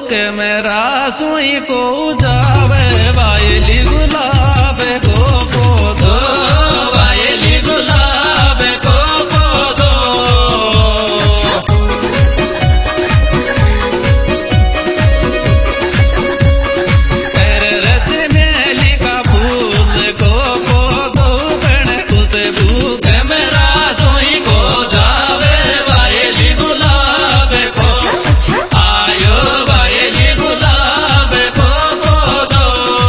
के मेरा सोई को जावे वायली गुलाब को दो वायली गुलाब को दो तेरे रच मेली का फूल को दो बन खुशबू के मेरा सोई को जावे वायली गुलाब को आयो वायली गुलाब को दो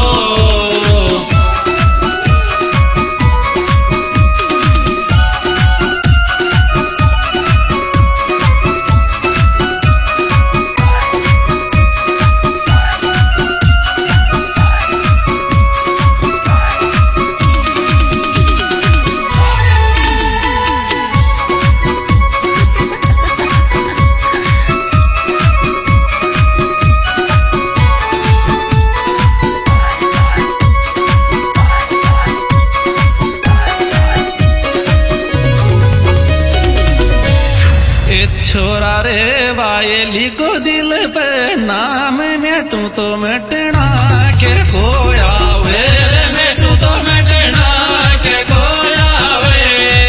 छोरा रे वायली को दिल पे नाम मेटू तो मिटना के खोया वे रे मेटू तो मिटना के खोया वे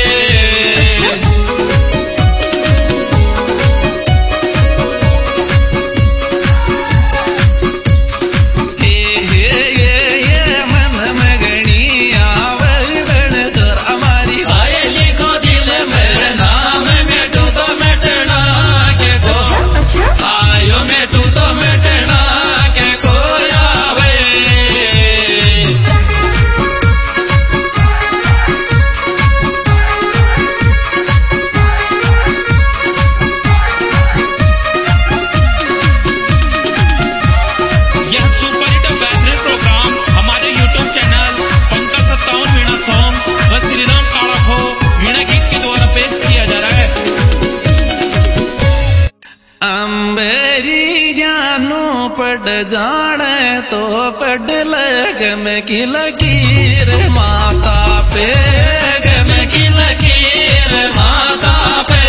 ये मन में गणी आवे बन छोरा हमारी वायली को दिल में नाम मेटू तो आयो मैं तू तो मिटना के खोया वे यह सुपरहिट बैनर प्रोग्राम हमारे YouTube channel Pankaj 57 Veena song व श्रीराम काड़ा खो वीणा गीत के द्वारा पेश किया जा रहा है। अंबेरी जानो पड़ जाने तो पड़ लग में की लकीर माता पे में की लकीर माता पे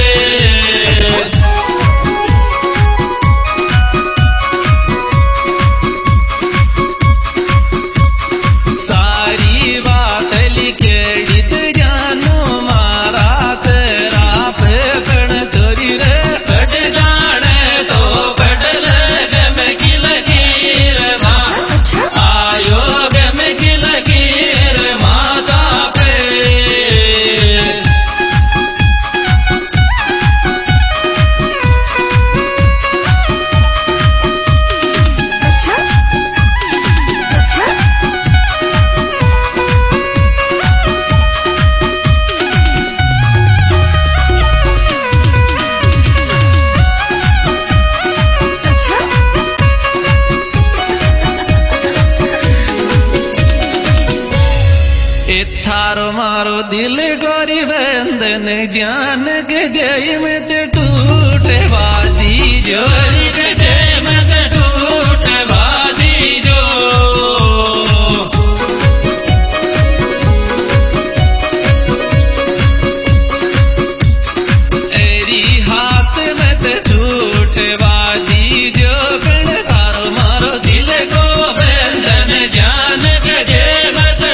सारी बात लिखेड़ी जानो मारा तेरा पे कण चोरी रे पड़ जाने तो पड़ लग में की लकीर आयो में की लकीर माता पे थारो मारो दिल गोरी बंधन जान के जय में ते टूटे बाजी जोरी के जय में ते टूटे बाजी जो एरी हाथ में ते छूटे बाजी जो कण थारो मारो दिल को बंधन जान के जय में ते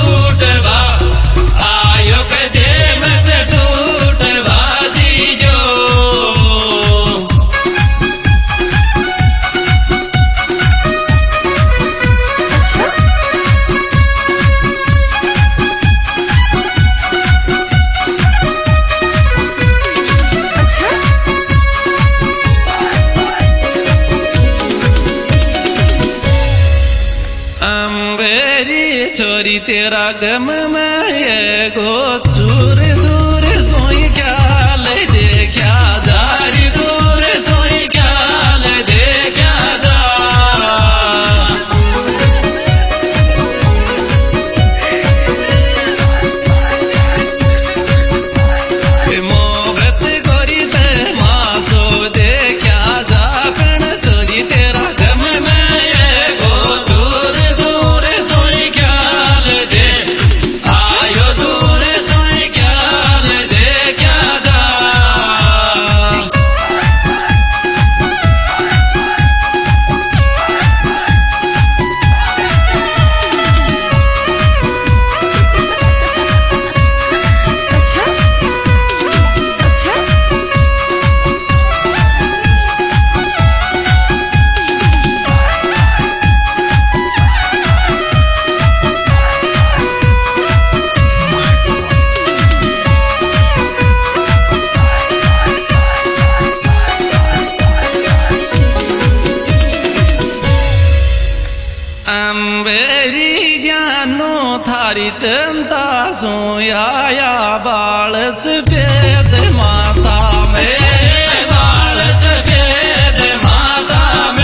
आयो के दे में से टूट बाजी जो अंबेरी छोरी तेरा गम में ये गो चूर दूर सोई क्या ले दे क्या जारी दूर सोई क्या ले दे क्या जा मोहब्बत गोरी ते मासो दे क्या जा कण चोरी तेरा गम में ये गो चूर दूर सोई क्या ले दे आयो दूर सोई क्या तारी चिंता सो आया बाल सफेद माता में बाल सफेद माता में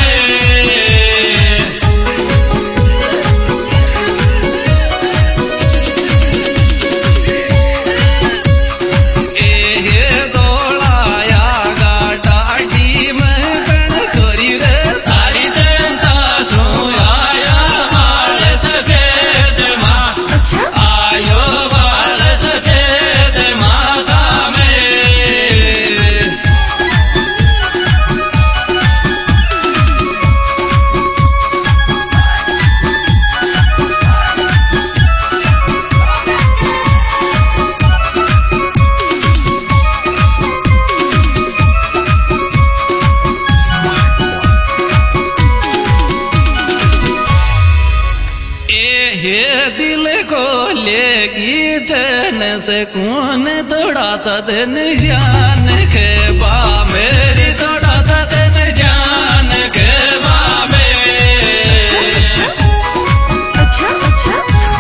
दिल को लेगी चैन से कौन थोड़ा सा दिन जान के बा मेरी थोड़ा सा दिन जान के बा अच्छा अच्छा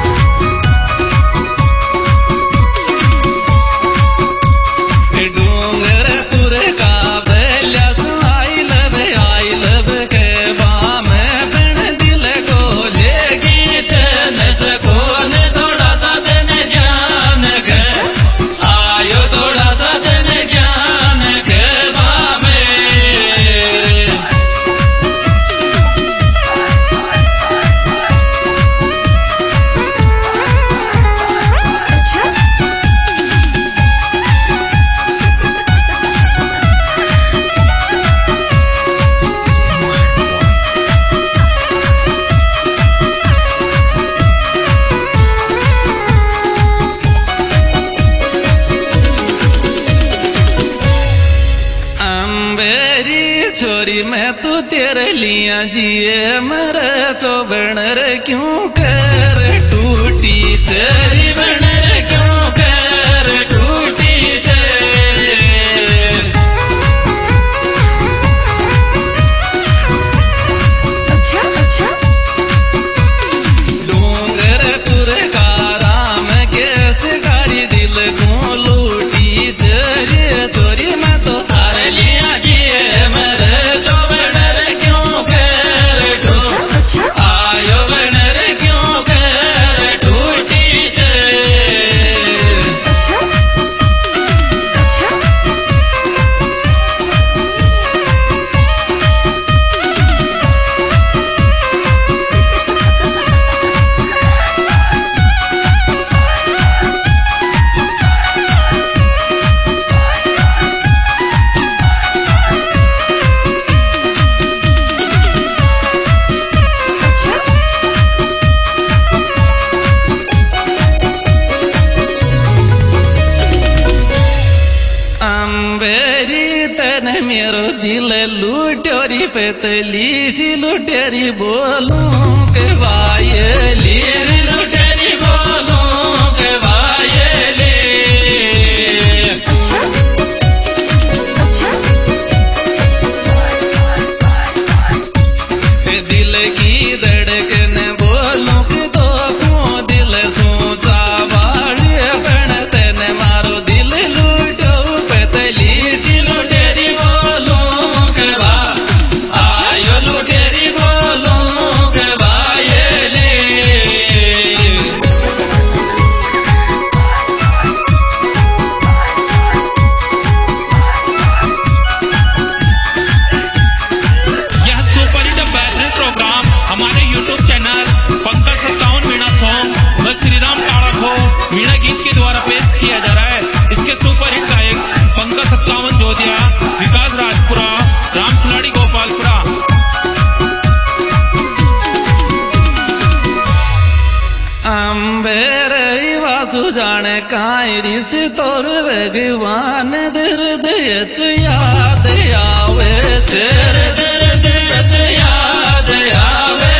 डूंगर तुरे का बेलिया आई लब के बा में बिन दिल को लेगी चैन से कौन थोड़ा सा दिन जान के आयो थोड़ा सा दिन जान के बा में अच्छा मेरी छोरी मैं तू तेरे लिया जिए मरे चोबण रे क्यों कर टूटी चेरी बण रे क्यों कर टूटी छे अच्छा अच्छा डूंगर तुरे का राम कैसे कारी दिल को लूटी चेरी छोरी मैं तो हार लिया जिए मरे चोबण रे क्यों कर टूटी अच्छा आयो बण रे क्यों कर टूटी छे अच्छा अच्छा अच्छा अंबेरी तन मेरो दिल लुट्योरी पेतली सी लुटेरी बोलूं के वायली लुटेरी बोलूं के वायली अच्छा अच्छा दिल की धड़कन बोलूं कि तो को दिल सोचा बाड़े बण तन मारो दिल लूटो पेतली सी लुटेरी बोलूं के बा आयो लुटेरी बोलूं के बायले यह सुपरहिट बेहतरीन प्रोग्राम हमारे YouTube channel Pankaj 57 Meena song व श्रीराम काड़ा को मीणा गीत के द्वारा पेश किया जा रहा है। इसके सुपरहिट गायक पंकज 57 जोधिया, विकास राजपुरा, राम खिलाड़ी गोपालपुरा। अंबेर वासु जाने कायरी से तोर भगवान दर्द याद आवे तेरे दर्द याद आवे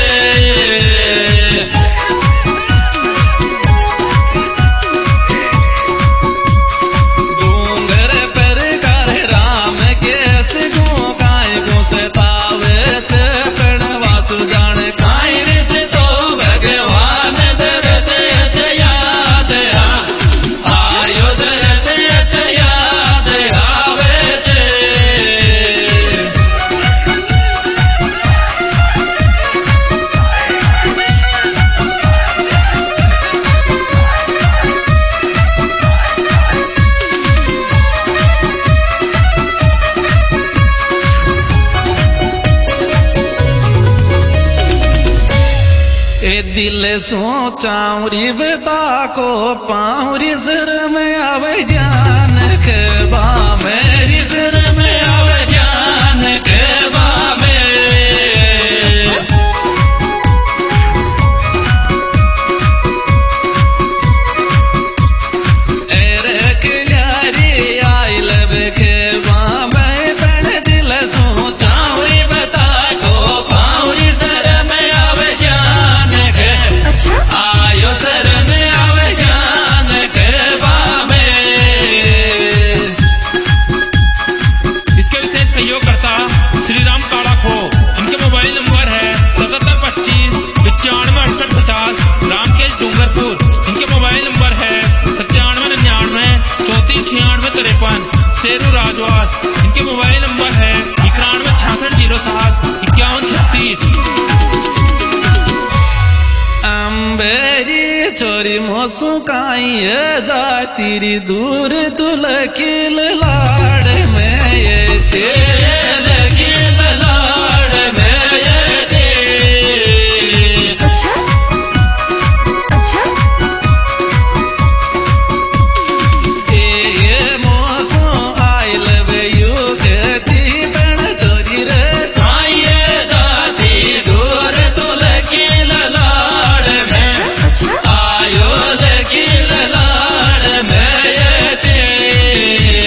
डूंगर पर कर राम कैसे गो काय गो से तावे पण वासु जाने कायरी से तो भगवान दर्द दिल सोचाऊरी बता को पाऊरी सिर में आवे जान के बा मेरी सिर में आवे जान के बा में एरे किलारी आई लबे के बा मैं बन दिल सोचाऊरी बता को पाऊरी सिर में आवे जान के अच्छा आयो सर में आवे जान के बाबे। इसके विशेष सहयोगकर्ता श्री राम काड़ा खो। इनके मोबाइल नंबर है 7725 95 6850 रामकेश डूंगरपुर। इनके मोबाइल नंबर है 9799 34 96 53 शेरू राजवास। इनके मोबाइल नंबर है 91 66 07 51 36। अंबेरी छोरी मोसुकाई जातीरी दूर तुलकिल लाड़ में ये तेरे लकिल लाड़ में ये दे अच्छा अच्छा ये मोसो आइल बेयू कहती बन छोरी रे काये जाती दूर तुलकिल लाड़ में अच्छा आयो लकील लाड़ में ये तेरे।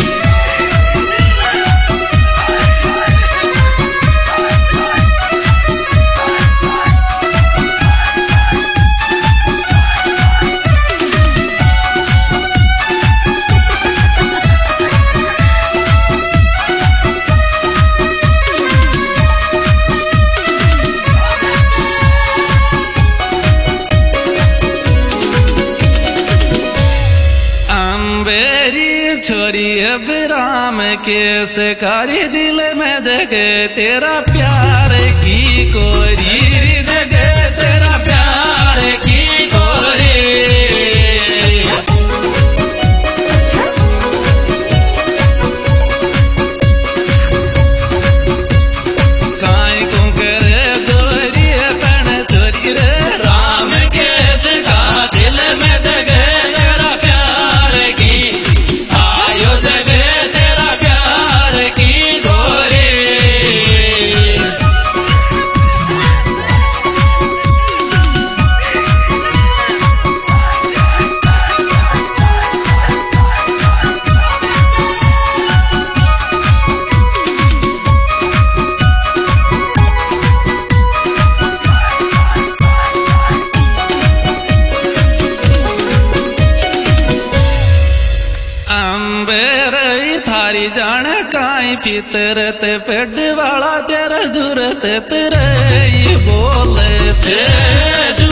अंबेरी छोरी अब राम के सकारी दिल में जगे तेरा प्यार की कोरी जगे तेरा प्यार की कोरी अच्छा काई को करे जोरी तन चोरी रे राम के सका दिल में जगे तेरा प्यार की आयो जगे तेरा प्यार की गोरी। अंबेरई थारी जान काई फितरत पेड़ वाला तेरा जरूरत तेरे बोले थे